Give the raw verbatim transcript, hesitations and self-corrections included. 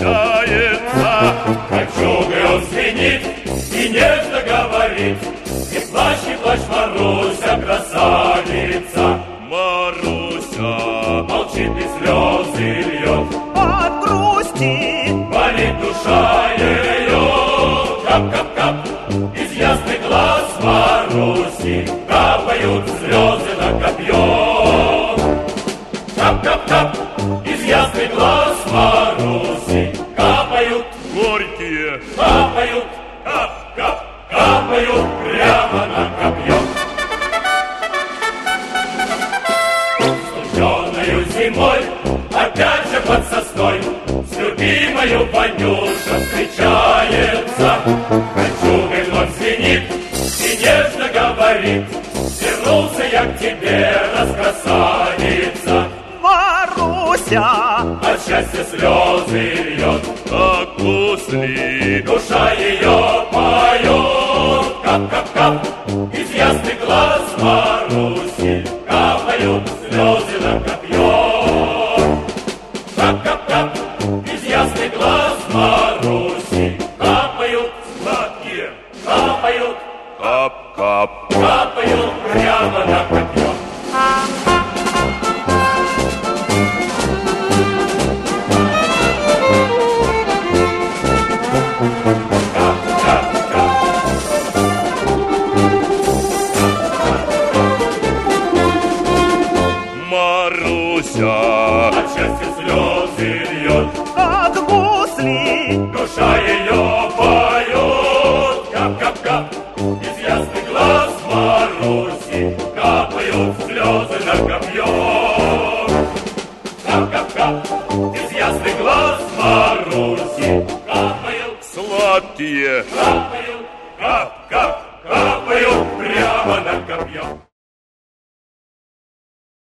встречается. Кольчугой он звенит и нежно говорит, и плачь, и плачь, Маруся, красавица. Маруся молчит и слезы льет от грусти, болит душа ее. Кап-кап-кап из ясных глаз Маруси капают слезы на копье. Кап-кап-кап из ясных глаз Маруси капают горькие, капают, кап-кап, капают прямо на копье. Студеною зимой, опять же под сосной, с любимою Ванюша встречается. Кольчугой вновь звенит и нежно говорит, вернулся я к тебе, раскрасавица. Маруся От счастья слезы льет, как гусли, душа ее поет. Кап-кап-кап из ясных глаз Маруси капают слезы на копье. Кап-кап-кап из ясных глаз Маруси капают сладкие, капают, кап-кап, капают прямо на копье. Маруся от счастья слезы льет, как гусли, душа ее поет. Кап-кап-кап из ясных глаз Маруси капают слезы на копье. Кап-кап-кап из ясных глаз Маруси капают сладкие, капают, кап-кап, капают прямо на копье.